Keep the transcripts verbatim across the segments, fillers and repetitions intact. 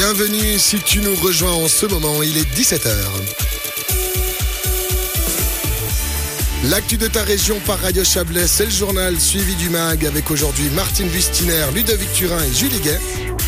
Bienvenue si tu nous rejoins en ce moment, il est dix-sept heures. L'actu de ta région par Radio Chablais, c'est le journal suivi du mag avec aujourd'hui Martine Bustiner, Ludovic Turin et Julie Gay.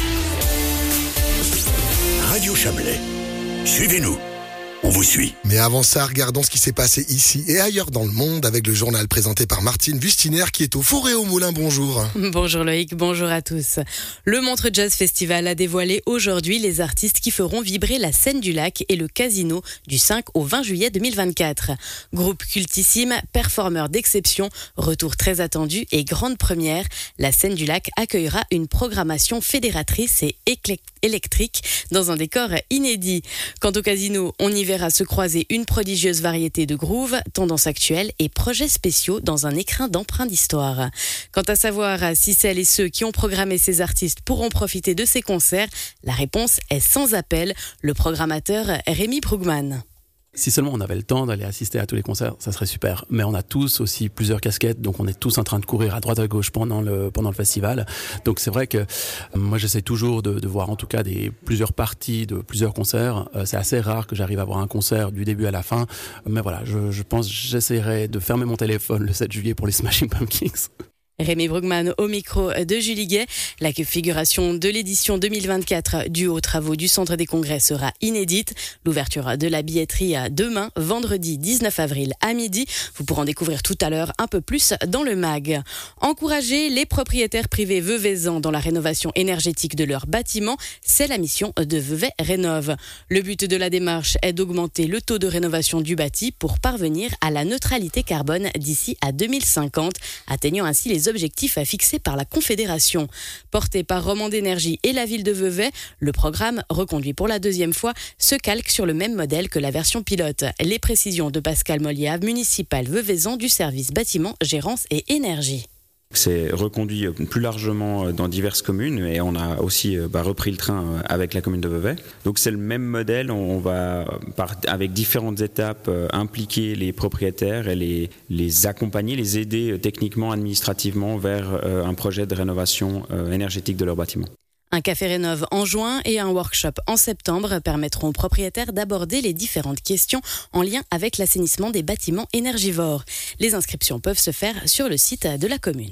Radio Chablais, suivez-nous, on vous suit. Mais avant ça, regardons ce qui s'est passé ici et ailleurs dans le monde avec le journal présenté par Martine Bustiner qui est au Four et au Moulin. Bonjour. Bonjour Loïc, bonjour à tous. Le Montreux Jazz Festival a dévoilé aujourd'hui les artistes qui feront vibrer la scène du lac et le casino du cinq au vingt juillet deux mille vingt-quatre. Groupe cultissime, performeur d'exception, retour très attendu et grande première, la scène du lac accueillera une programmation fédératrice et électrique dans un décor inédit. Quant au casino, on y verra se croiser une prodigieuse variété de grooves, tendances actuelles et projets spéciaux dans un écrin d'emprunts d'histoire. Quant à savoir si celles et ceux qui ont programmé ces artistes pourront profiter de ces concerts, la réponse est sans appel, le programmateur Rémi Brugman. Si seulement on avait le temps d'aller assister à tous les concerts, ça serait super. Mais on a tous aussi plusieurs casquettes, donc on est tous en train de courir à droite à gauche pendant le, pendant le festival. Donc c'est vrai que euh, moi j'essaie toujours de, de voir en tout cas des, plusieurs parties de plusieurs concerts. Euh, c'est assez rare que j'arrive à voir un concert du début à la fin. Mais voilà, je, je pense que j'essaierai de fermer mon téléphone le sept juillet pour les Smashing Pumpkins. Rémi Brugman au micro de Julie Gay. La configuration de l'édition deux mille vingt-quatre du Haut Travaux du Centre des Congrès sera inédite. L'ouverture de la billetterie demain, vendredi dix-neuf avril à midi. Vous pourrez en découvrir tout à l'heure un peu plus dans le mag. Encourager les propriétaires privés veuvaisans dans la rénovation énergétique de leurs bâtiments, c'est la mission de Vevey Rénov'. Le but de la démarche est d'augmenter le taux de rénovation du bâti pour parvenir à la neutralité carbone d'ici à deux mille cinquante, atteignant ainsi les objectifs fixés par la Confédération. Porté par Romande Énergie et la ville de Vevey, le programme, reconduit pour la deuxième fois, se calque sur le même modèle que la version pilote. Les précisions de Pascal Moliave, municipal veuvezan du service bâtiment, gérance et énergie. C'est reconduit plus largement dans diverses communes et on a aussi bah, repris le train avec la commune de Vevey. Donc c'est le même modèle, on va par, avec différentes étapes impliquer les propriétaires et les, les accompagner, les aider techniquement, administrativement vers un projet de rénovation énergétique de leur bâtiment. Un café rénov en juin et un workshop en septembre permettront aux propriétaires d'aborder les différentes questions en lien avec l'assainissement des bâtiments énergivores. Les inscriptions peuvent se faire sur le site de la commune.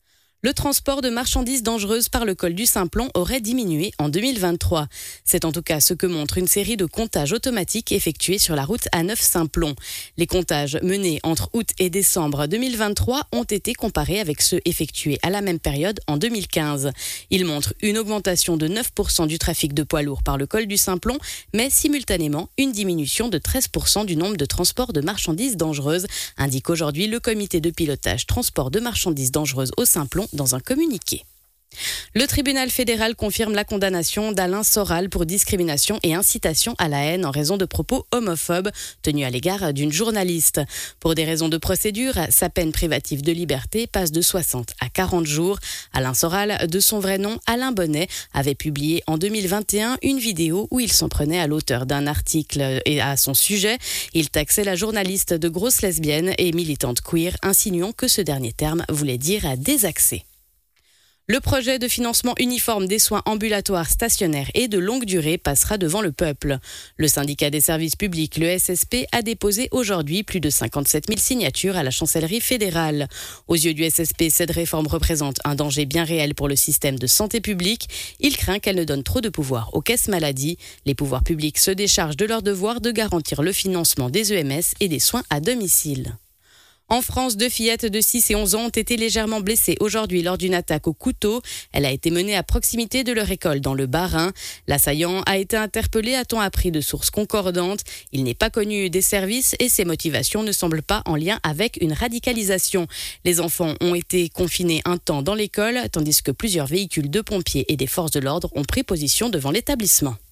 Le transport de marchandises dangereuses par le col du Simplon aurait diminué en deux mille vingt-trois. C'est en tout cas ce que montre une série de comptages automatiques effectués sur la route A neuf Simplon. Les comptages menés entre août et décembre deux mille vingt-trois ont été comparés avec ceux effectués à la même période en deux mille quinze. Ils montrent une augmentation de neuf pour cent du trafic de poids lourds par le col du Simplon, mais simultanément une diminution de treize pour cent du nombre de transports de marchandises dangereuses, indique aujourd'hui le comité de pilotage transport de marchandises dangereuses au Simplon dans un communiqué. Le tribunal fédéral confirme la condamnation d'Alain Soral pour discrimination et incitation à la haine en raison de propos homophobes tenus à l'égard d'une journaliste. Pour des raisons de procédure, sa peine privative de liberté passe de soixante à quarante jours. Alain Soral, de son vrai nom Alain Bonnet, avait publié en deux mille vingt et un une vidéo où il s'en prenait à l'auteur d'un article et à son sujet. Il taxait la journaliste de grosse lesbienne et militante queer, insinuant que ce dernier terme voulait dire désaxé. Le projet de financement uniforme des soins ambulatoires, stationnaires et de longue durée passera devant le peuple. Le syndicat des services publics, le S S P, a déposé aujourd'hui plus de cinquante-sept mille signatures à la chancellerie fédérale. Aux yeux du S S P, cette réforme représente un danger bien réel pour le système de santé publique. Il craint qu'elle ne donne trop de pouvoir aux caisses maladies. Les pouvoirs publics se déchargent de leur devoir de garantir le financement des E M S et des soins à domicile. En France, deux fillettes de six et onze ans ont été légèrement blessées aujourd'hui lors d'une attaque au couteau. Elle a été menée à proximité de leur école dans le Bas-Rhin. L'assaillant a été interpellé, a-t-on appris de sources concordantes. Il n'est pas connu des services et ses motivations ne semblent pas en lien avec une radicalisation. Les enfants ont été confinés un temps dans l'école, tandis que plusieurs véhicules de pompiers et des forces de l'ordre ont pris position devant l'établissement.